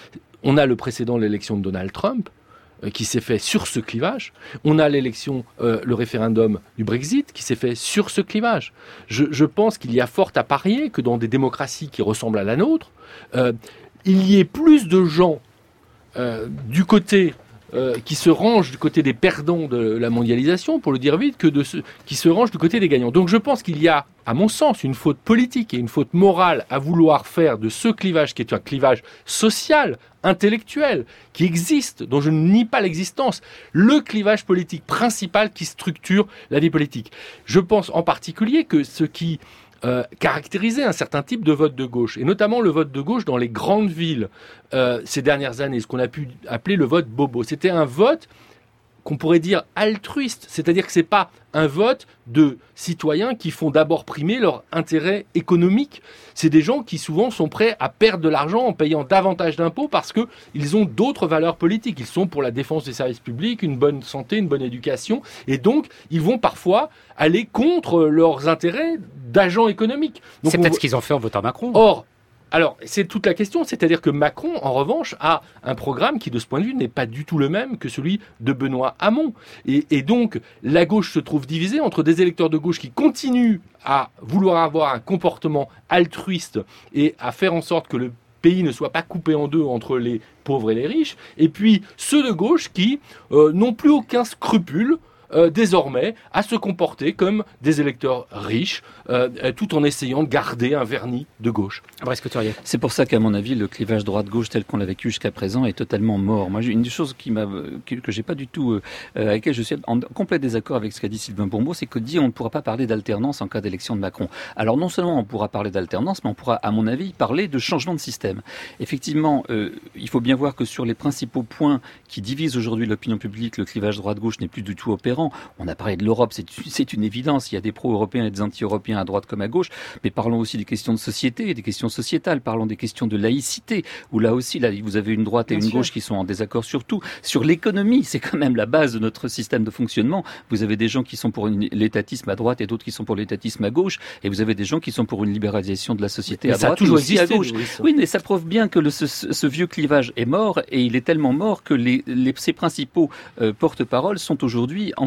On a le précédent de l'élection de Donald Trump, euh, qui s'est fait sur ce clivage. On a l'élection, euh, le référendum du Brexit, qui s'est fait sur ce clivage. Je, je pense qu'il y a fort à parier que dans des démocraties qui ressemblent à la nôtre, euh, il y ait plus de gens Euh, du côté euh, qui se range du côté des perdants de la mondialisation, pour le dire vite, que de ceux qui se rangent du côté des gagnants. Donc je pense qu'il y a, à mon sens, une faute politique et une faute morale à vouloir faire de ce clivage, qui est un clivage social, intellectuel, qui existe, dont je ne nie pas l'existence, le clivage politique principal qui structure la vie politique. Je pense en particulier que ce qui Euh, caractériser un certain type de vote de gauche, et notamment le vote de gauche dans les grandes villes euh, ces dernières années, ce qu'on a pu appeler le vote bobo. C'était un vote qu'on pourrait dire altruiste, c'est-à-dire que c'est pas un vote de citoyens qui font d'abord primer leur intérêt économique. C'est des gens qui souvent sont prêts à perdre de l'argent en payant davantage d'impôts parce que ils ont d'autres valeurs politiques. Ils sont pour la défense des services publics, une bonne santé, une bonne éducation, et donc ils vont parfois aller contre leurs intérêts d'agents économiques. Donc c'est peut-être on... ce qu'ils ont fait en votant Macron. Or, alors, c'est toute la question, c'est-à-dire que Macron, en revanche, a un programme qui, de ce point de vue, n'est pas du tout le même que celui de Benoît Hamon. Et, et donc, la gauche se trouve divisée entre des électeurs de gauche qui continuent à vouloir avoir un comportement altruiste et à faire en sorte que le pays ne soit pas coupé en deux entre les pauvres et les riches, et puis ceux de gauche qui euh, n'ont plus aucun scrupule Euh, désormais à se comporter comme des électeurs riches, euh, tout en essayant de garder un vernis de gauche. Brice Couturier. C'est pour ça qu'à mon avis, le clivage droite-gauche tel qu'on l'a vécu jusqu'à présent est totalement mort. Moi, une des choses qui m'a, que, que j'ai pas du tout, euh, avec laquelle je suis en complet désaccord avec ce qu'a dit Sylvain Bourbeau, c'est que dit on ne pourra pas parler d'alternance en cas d'élection de Macron. Alors non seulement on pourra parler d'alternance, mais on pourra, à mon avis, parler de changement de système. Effectivement, euh, il faut bien voir que sur les principaux points qui divisent aujourd'hui l'opinion publique, le clivage droite-gauche n'est plus du tout opérant. On a parlé de l'Europe, c'est, c'est une évidence. Il y a des pro-européens et des anti-européens à droite comme à gauche. Mais parlons aussi des questions de société, des questions sociétales. Parlons des questions de laïcité, où là aussi, là, vous avez une droite et Bien une sûr. gauche qui sont en désaccord sur tout. Sur l'économie, c'est quand même la base de notre système de fonctionnement. Vous avez des gens qui sont pour une, l'étatisme à droite et d'autres qui sont pour l'étatisme à gauche. Et vous avez des gens qui sont pour une libéralisation de la société mais à droite et aussi existé, à gauche. Oui, oui, mais ça prouve bien que le, ce, ce vieux clivage est mort, et il est tellement mort que les, les, ses principaux euh, porte-paroles sont aujourd'hui en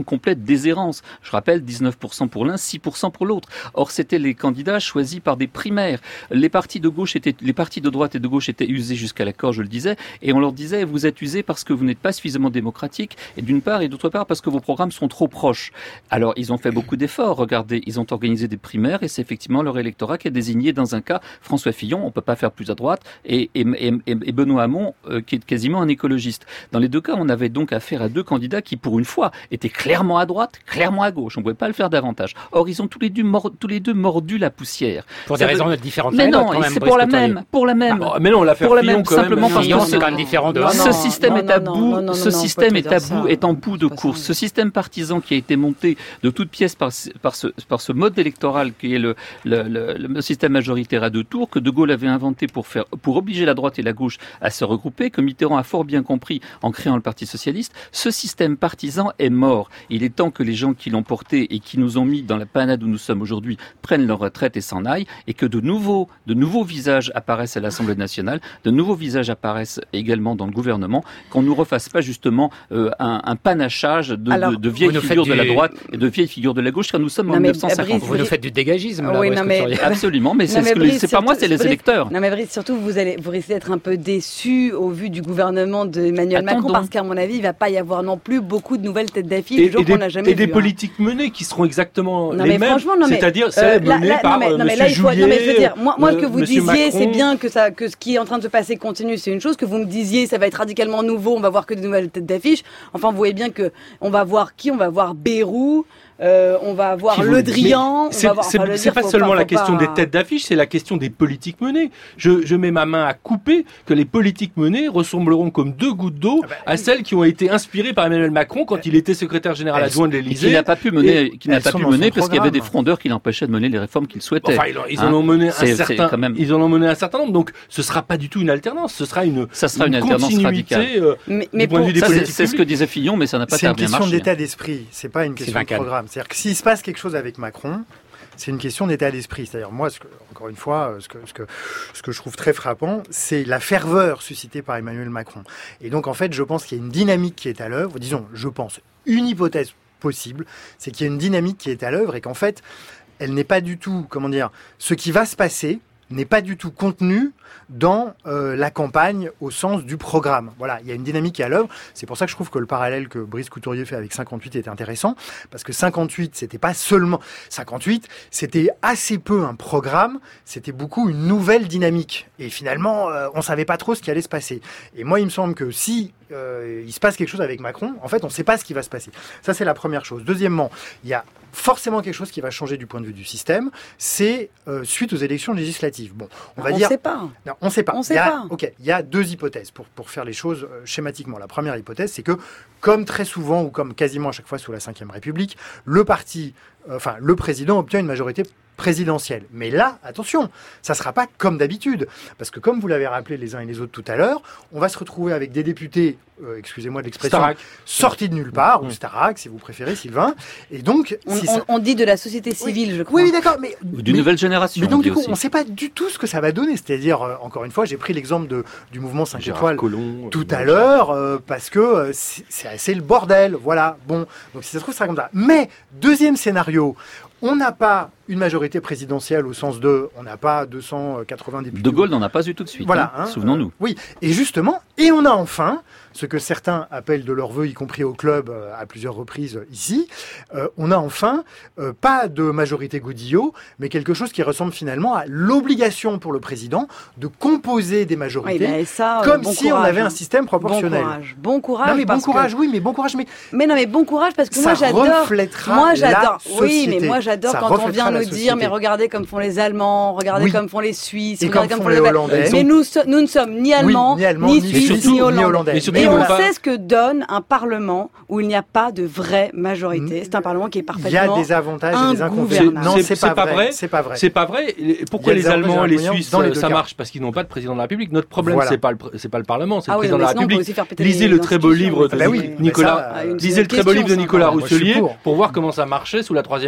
complète déshérence. Je rappelle, dix-neuf pour cent pour l'un, six pour cent pour l'autre. Or, c'était les candidats choisis par des primaires. Les partis de gauche étaient, les partis de droite et de gauche étaient usés jusqu'à la corde, je le disais, et on leur disait, vous êtes usés parce que vous n'êtes pas suffisamment démocratique, et d'une part, et d'autre part, parce que vos programmes sont trop proches. Alors, ils ont fait beaucoup d'efforts. Regardez, ils ont organisé des primaires, et c'est effectivement leur électorat qui a désigné, dans un cas, François Fillon, on peut pas faire plus à droite, et, et, et, et Benoît Hamon, euh, qui est quasiment un écologiste. Dans les deux cas, on avait donc affaire à deux candidats qui, pour une fois, étaient clairement à droite, clairement à gauche. On ne pouvait pas le faire davantage. Or, ils ont tous les deux, mord, tous les deux mordu la poussière. Pour Ça des veut... raisons différentes. Mais non, quand même, c'est pour la même, pour la même. Ah, mais non, l'affaire pour la Fillon, même, quand simplement même, parce Fillon, que c'est quand même différent de ce non, système non, est à non, bout, non, non, ce non, système est à ça. bout, est en bout de Pas course. ça. Ce système partisan qui a été monté de toutes pièces par, par, ce, par ce mode électoral qui est le, le, le, le système majoritaire à deux tours que De Gaulle avait inventé pour faire, pour obliger la droite et la gauche à se regrouper, que Mitterrand a fort bien compris en créant le Parti socialiste. Ce système partisan est mort. Il est temps que les gens qui l'ont porté et qui nous ont mis dans la panade où nous sommes aujourd'hui prennent leur retraite et s'en aillent, et que de nouveaux, de nouveaux visages apparaissent à l'Assemblée nationale, de nouveaux visages apparaissent également dans le gouvernement, qu'on ne nous refasse pas justement euh, un, un panachage de, Alors, de, de vieilles figures du... de la droite et de vieilles figures de la gauche, car nous sommes non, en mais, mille neuf cent cinquante. Brice, Vous nous faites du dégagisme, là, oui, Brice non, mais... Couturier. Absolument, mais c'est, Non, mais ce que, Brice, c'est pas moi, c'est les Brice, électeurs. Non mais Brice, surtout vous allez, vous risquez d'être un peu déçu au vu du gouvernement d'Emmanuel Attendons. Macron, parce qu'à mon avis, il va pas y avoir non plus beaucoup de nouvelles têtes d'affiche, Et, des gens et qu'on des, n'a jamais et des vus, politiques menées qui seront exactement Non, les mais mêmes, franchement, non, mais, c'est-à-dire euh, celles là, menées là, par non, mais, non, mais Monsieur là, il faut, Juillet, non, mais je veux dire, moi, moi ce que euh, vous Monsieur disiez, Macron. c'est bien que ça, que ce qui est en train de se passer continue, c'est une chose. Que vous me disiez, ça va être radicalement nouveau, on va voir que des nouvelles têtes d'affiche. Enfin, vous voyez bien que on va voir qui, on va voir Bayrou. Euh, on va avoir Le Drian. C'est, on va voir, c'est, enfin, le c'est dire, pas faut seulement pas, la faut question pas... des têtes d'affiche, c'est la question des politiques menées. Je, je mets ma main à couper que les politiques menées ressembleront comme deux gouttes d'eau ah bah, à celles qui ont été inspirées par Emmanuel Macron quand il était secrétaire général elles adjoint de Et qui l'Élysée. n'a pas pu mener, qui n'a elles pas sont pu dans son mener parce qu'il y avait des programme. frondeurs qui l'empêchaient de mener les réformes qu'il souhaitait. Enfin, ils, ils Hein en ont mené un C'est- c'est certain, quand même- ils en ont mené un certain nombre. Donc, ce sera pas du tout une alternance, ce sera une, Ça sera une alternance continuité. radicale. euh, Mais, du mais point de pour, vue des Ça, c'est, politiques c'est ce que publiques. disait Fillon, mais ça n'a pas C'est une bien question marché. d'état d'esprit, c'est pas une question de Sylvain programme. C'est-à-dire que s'il se passe quelque chose avec Macron, c'est une question d'état d'esprit. C'est-à-dire moi, ce que, encore une fois, ce que, ce, que, ce que je trouve très frappant, c'est la ferveur suscitée par Emmanuel Macron. Et donc en fait, je pense qu'il y a une dynamique qui est à l'œuvre. Disons, je pense, une hypothèse possible, c'est qu'il y a une dynamique qui est à l'œuvre et qu'en fait, elle n'est pas du tout, comment dire, ce qui va se passer n'est pas du tout contenu dans euh, la campagne au sens du programme. Voilà, il y a une dynamique qui est à l'œuvre. C'est pour ça que je trouve que le parallèle que Brice Couturier fait avec cinquante-huit est intéressant, parce que cinquante-huit, c'était pas seulement... cinquante-huit, c'était assez peu un programme, c'était beaucoup une nouvelle dynamique. Et finalement, euh, on savait pas trop ce qui allait se passer. Et moi, il me semble que si euh, il se passe quelque chose avec Macron, en fait, on sait pas ce qui va se passer. Ça, c'est la première chose. Deuxièmement, il y a forcément quelque chose qui va changer du point de vue du système, c'est euh, suite aux élections législatives. Bon, on va on dire... sait pas. Non, on ne sait pas. On sait il y a, pas. Ok, il y a deux hypothèses pour, pour faire les choses euh, schématiquement. La première hypothèse, c'est que, comme très souvent ou comme quasiment à chaque fois sous la cinquième République, le parti, euh, enfin le président obtient une majorité présidentielle. Mais là, attention, ça ne sera pas comme d'habitude. Parce que comme vous l'avez rappelé les uns et les autres tout à l'heure, on va se retrouver avec des députés, euh, excusez-moi de l'expression, Starac. sortis de nulle part, Mmh. ou Starac, si vous préférez, Sylvain. Et donc... On, si on- ça- on dit de la société civile, oui, je crois. Oui, oui, d'accord, mais... Ou d'une mais- nouvelle génération. mais donc, on du dit coup, aussi. on ne sait pas du tout ce que ça va donner. C'est-à-dire, euh, encore une fois, j'ai pris l'exemple de, du mouvement cinq Gérard étoiles Collomb, tout euh, à l'heure, euh, parce que euh, c'est c'est assez le bordel. Voilà. Bon, donc si ça se trouve, ça sera comme ça. Mais, deuxième scénario, on n'a pas une majorité présidentielle au sens de, on n'a pas deux cent quatre-vingts députés. De Gaulle n'en a pas eu tout de suite. Voilà, hein, hein, souvenons-nous. euh, oui, et justement, et on a enfin ce que certains appellent de leur vœu, y compris au club euh, à plusieurs reprises euh, ici, euh, on a enfin euh, pas de majorité Godillot, mais quelque chose qui ressemble finalement à l'obligation pour le président de composer des Oui, majorités, mais ça, euh, comme bon si on courage, avait hein. un système proportionnel. Bon courage, bon courage. Non mais bon parce que- courage, oui, mais bon courage, mais Mais non, mais bon courage parce que ça moi j'adore. reflètera Moi la j'adore. Oui, société. mais moi j'adore Ça quand on reflètera vient la nous dire, société. mais regardez comme font les Allemands, regardez Oui. comme font les Suisses, Et regardez comme comme font font les les Hollandais. Mais nous, so- nous ne sommes ni Allemands, ni Allemands, ni ni Suisses, Suisses, ni ni Hollandais. Hollandais. Mais surtout, Et ils on vont pas- sait ce que donne un Parlement où il n'y a pas de vraie majorité. C'est un Parlement qui est il y a parfaitement. des avantages et des inconvénients. ingouvernable. Non, C'est- c'est c'est pas pas vrai. vrai. C'est pas vrai. C'est pas vrai. Et pourquoi Il y a les des avantages Allemands et et les inconvénients Suisses, dans les deux ça cas. marche parce qu'ils n'ont pas de président de la République. Notre problème, Voilà. c'est pas le, pr- c'est pas le Parlement, c'est Ah le oui, président non, de mais la sinon on peut République. aussi faire péter Lisez les le très beau institutions. livre de Ah bah oui, Nicolas. mais ça, Ah, une- Lisez le très beau question, livre de ça. Nicolas Moi, je suis Rousselier pour. pour voir comment ça marchait sous la Troisième République.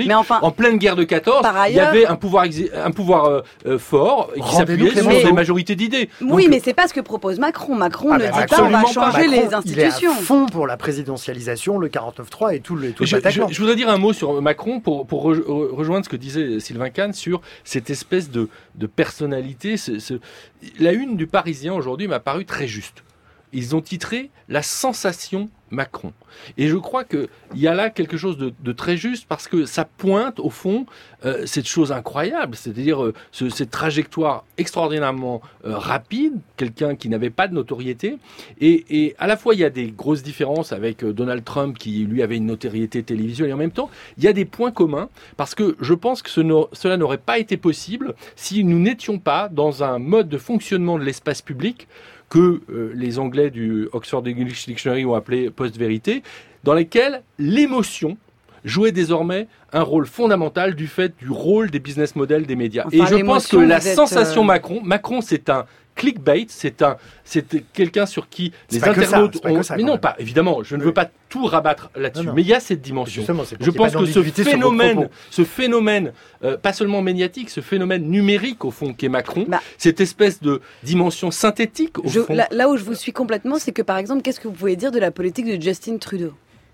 Mais enfin, en pleine guerre de quatorze, par il y ailleurs- avait un pouvoir, exi- un pouvoir euh, euh, fort qui Rendez-nous s'appuyait sur Clémenceau. des majorités d'idées. oui, Donc, mais c'est pas ce que propose Macron. Macron Ah ne bah, dit pas on absolument va pas. changer Macron, les il est à institutions. fond pour la présidentialisation, le quarante-neuf trois et tout le, tout le Je, je, Bataclan. je voudrais dire un mot sur Macron pour, pour re- re- rejoindre ce que disait Sylvain Kahn sur cette espèce de, de personnalité. Ce, ce... La une du Parisien aujourd'hui m'a paru très juste. Ils ont titré « La sensation Macron ». Et je crois qu'il y a là quelque chose de, de très juste parce que ça pointe au fond euh, cette chose incroyable, c'est-à-dire euh, ce, cette trajectoire extraordinairement euh, rapide, quelqu'un qui n'avait pas de notoriété. Et, et à la fois, il y a des grosses différences avec euh, Donald Trump qui, lui, avait une notoriété télévisuelle. Et en même temps, il y a des points communs parce que je pense que ce no- cela n'aurait pas été possible si nous n'étions pas dans un mode de fonctionnement de l'espace public que euh, les Anglais du Oxford English Dictionary ont appelé post-vérité, dans lesquels l'émotion jouait désormais un rôle fondamental du fait du rôle des business models des médias. Enfin, Et je pense que l'émotion, la vous êtes, sensation euh, Macron, Macron c'est un clickbait, c'est un, c'est quelqu'un sur qui C'est les pas que ça, internautes c'est pas ont... que ça, mais quand non, même. pas évidemment, je ne Oui. veux pas tout rabattre là-dessus, Non, non. mais il y a cette dimension. Justement, c'est pour Je qu'il y ait pense pas que ce d'ambiguïté sur vos phénomène, propos. ce phénomène, euh, pas seulement médiatique, ce phénomène numérique au fond qu'est Macron, Bah. cette espèce de dimension synthétique au Je- fond. là, là où je vous suis complètement, c'est que par exemple, qu'est-ce que vous pouvez dire de la politique de Justin Trudeau?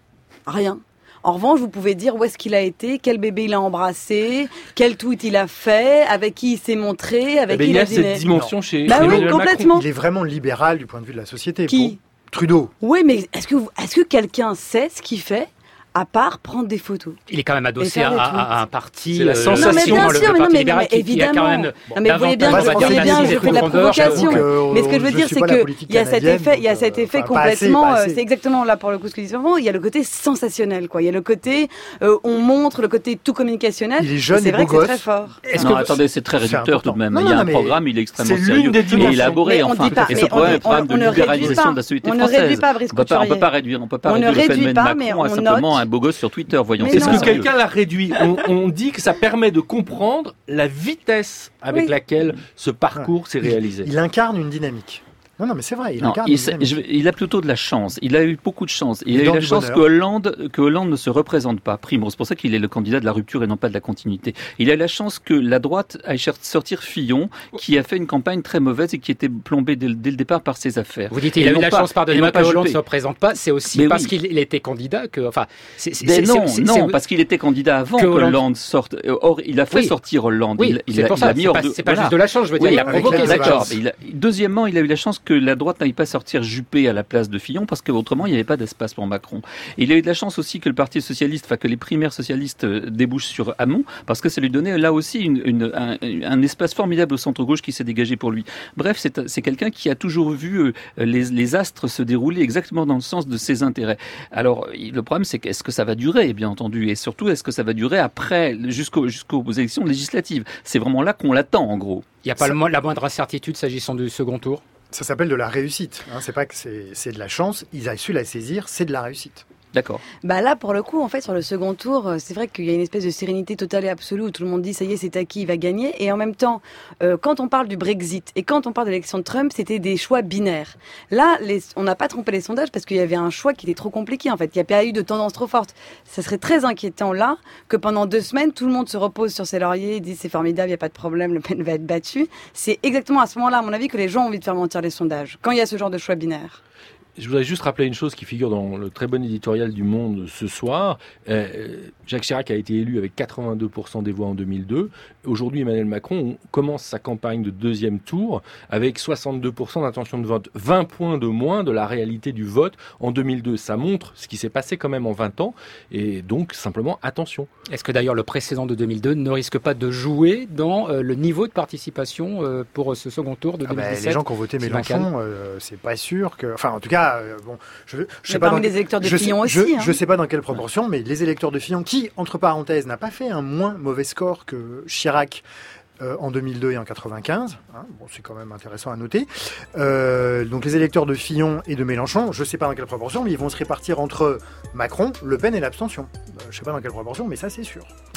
Rien. En revanche, vous pouvez dire où est-ce qu'il a été, quel bébé il a embrassé, quel tweet il a fait, avec qui il s'est montré, Eh avec ben, qui il il y a a dîné. cette dimension chez Bah chez oui, Emmanuel Macron. complètement. Il est vraiment libéral du point de vue de la société. Qui Pour Trudeau. Oui, mais est-ce que, vous- est-ce que quelqu'un sait ce qu'il fait à part prendre des photos? Il est quand même adossé Et à, faire des à- tweets. à un parti. C'est la euh, sensation. Non, mais bien le, sûr, le mais non, Parti mais- libéral mais qui, qui a quand évidemment. même. Non, mais vous voyez bien, davantage je, vous voyez bien, d'analyse je et fais de la profondeur. provocation. J'avoue que, Mais ce que je veux je dire, suis c'est pas la que politique il y a cet canadienne, effet, il y a donc, cet euh, effet enfin, pas assez, complètement. pas euh, assez. C'est exactement là pour le coup ce que je dis souvent. Il y a le côté sensationnel, quoi. Il y a le côté, euh, on montre le côté tout communicationnel. Il est jeune C'est et vrai beau que c'est gosse. très fort. Est-ce Non, que- attendez, c'est très c'est réducteur tout important. de même. Non, il y a non, un mais programme, il est extrêmement c'est sérieux. l'une des Il est dimensions. élaboré, Mais on enfin. dit pas- et mais ce on programme dit- est un programme on- de on ne réduit libéralisation pas. de la société On ne française. réduit pas, Brice On peut pas, on peut Couturier. pas réduire, on peut pas On ne réduire le réduit phénomène pas, mais Macron à on simplement note. un beau gosse sur Twitter. Voyons, Mais c'est Est-ce non. pas que sérieux. quelqu'un l'a réduit on, on dit que ça permet de comprendre la vitesse avec Oui. laquelle ce parcours s'est réalisé. Il incarne une dynamique. Non, non, mais c'est vrai, il Non, incarne il, une s'a- dynamique. je- il a plutôt de la chance. Il a eu beaucoup de chance. Il Et a eu dans la du chance bonheur. que Hollande, que Hollande ne se représente pas. Primo, c'est pour ça qu'il est le candidat de la rupture et non pas de la continuité. Il a eu la chance que la droite aille cher- sortir Fillon, qui a fait une campagne très mauvaise et qui était plombé dès, le- dès le départ par ses affaires. Vous dites Et il a eu non la pas- chance, et pardonnez-moi, non que pas Hollande ne Juppé. se représente pas. C'est aussi Mais parce oui. qu'il il était candidat que. Enfin, c'est, c'est, Mais c'est- non, c'est- non, c'est- parce qu'il était candidat avant que que Hollande- Hollande sorte. Or, il a fait Oui. sortir Hollande. Oui, il, il c'est a, pour il ça. a mis C'est hors pas, de. c'est pas voilà. juste de la chance, je veux dire. Oui, il a avec provoqué la cette D'accord. chance. mais il a- deuxièmement, il a eu la chance que la droite n'aille pas sortir Juppé à la place de Fillon, parce qu'autrement, il n'y avait pas d'espace pour Macron. Et il a eu de la chance aussi que le Parti socialiste, enfin que les primaires socialistes euh, débouchent sur Hamon, parce que ça lui donnait là aussi une, une, un, un espace formidable au centre-gauche qui s'est dégagé pour lui. Bref, c'est, c'est quelqu'un qui a toujours vu euh, les, les astres se dérouler exactement dans le sens de ses intérêts. Alors, il- le problème, c'est qu'est-ce que ça va durer, bien entendu, et surtout, est-ce que ça va durer après, jusqu'au, jusqu'aux élections législatives? C'est vraiment là qu'on l'attend, en gros. Il n'y a pas le mo- la moindre incertitude s'agissant du second tour. Ça s'appelle de la réussite. Hein. C'est pas que c'est, c'est de la chance. Ils ont su la saisir. C'est de la réussite. D'accord. Bah là, pour le coup, en fait, sur le second tour, euh, c'est vrai qu'il y a une espèce de sérénité totale et absolue où tout le monde dit ça y est, c'est acquis, il va gagner. Et en même temps, euh, quand on parle du Brexit et quand on parle de l'élection de Trump, c'était des choix binaires. Là, les, on n'a pas trompé les sondages parce qu'il y avait un choix qui était trop compliqué. En fait, il n'y a pas eu de tendance trop forte. Ça serait très inquiétant là que pendant deux semaines, tout le monde se repose sur ses lauriers et dit c'est formidable, il n'y a pas de problème, Le Pen va être battu. C'est exactement à ce moment-là, à mon avis, que les gens ont envie de faire mentir les sondages. Quand il y a ce genre de choix binaire. Je voudrais juste rappeler une chose qui figure dans le très bon éditorial du Monde ce soir. Euh, Jacques Chirac a été élu avec quatre-vingt-deux pour cent des voix en deux mille deux. Aujourd'hui, Emmanuel Macron commence sa campagne de deuxième tour avec soixante-deux pour cent d'intention de vote. vingt points de moins de la réalité du vote en deux mille deux. Ça montre ce qui s'est passé quand même en vingt ans. Et donc, simplement, attention. Est-ce que d'ailleurs le précédent de deux mille deux ne risque pas de jouer dans euh, le niveau de participation euh, pour ce second tour de Ah bah, deux mille dix-sept? les gens qui ont voté Sylvain Mélenchon, euh, c'est pas sûr que. Enfin, en tout cas, euh, bon, je, je sais Mais pas. parmi dans- les électeurs de je Fillon sais, aussi. Je, hein. je sais pas dans quelle proportion, mais les électeurs de Fillon, qui, entre parenthèses, n'a pas fait un moins mauvais score que Chirac. Euh, en deux mille deux et en quatre-vingt-quinze, hein, bon, c'est quand même intéressant à noter. Euh, donc les électeurs de Fillon et de Mélenchon, je ne sais pas dans quelle proportion, mais ils vont se répartir entre Macron, Le Pen et l'abstention. Euh, je ne sais pas dans quelle proportion, mais ça c'est sûr.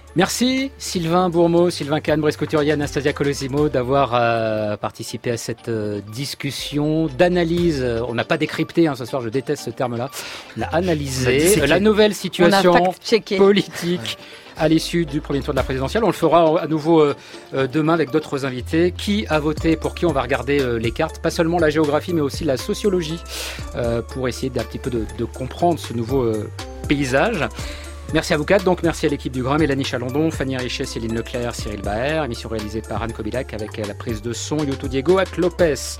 Merci Sylvain Bourmeau, Sylvain Kahn, Brice Couturier, Anastasia Colosimo d'avoir euh, participé à cette euh, discussion d'analyse. On n'a pas décrypté, hein, ce soir, je déteste ce terme-là. On a analysé la nouvelle situation politique à l'issue du premier tour de la présidentielle. On le fera à nouveau euh, demain avec d'autres invités. Qui a voté pour qui? On va regarder euh, les cartes, pas seulement la géographie, mais aussi la sociologie, euh, pour essayer d'un petit peu de, de comprendre ce nouveau euh, paysage. Merci à vous quatre, donc merci à l'équipe du Grand, Mélanie Chalandon, Fanny Richet, Céline Leclerc, Cyril Baer, émission réalisée par Anne Kobilac avec la prise de son Youtou Diego Ac Lopez.